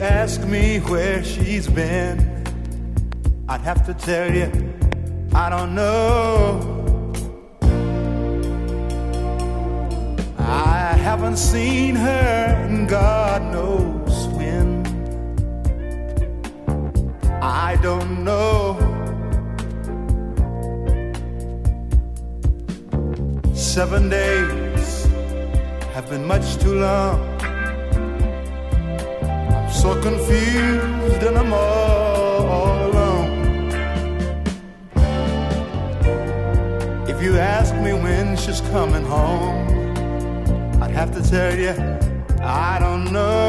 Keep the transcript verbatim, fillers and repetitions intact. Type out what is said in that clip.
ask me where she's been, I'd have to tell you, I don't know. I haven't seen her and God knows when. I don't know. Seven days have been much too long. I'm so confused and I'm all, all alone. If you ask me when she's coming home, I'd have to tell you, I don't know.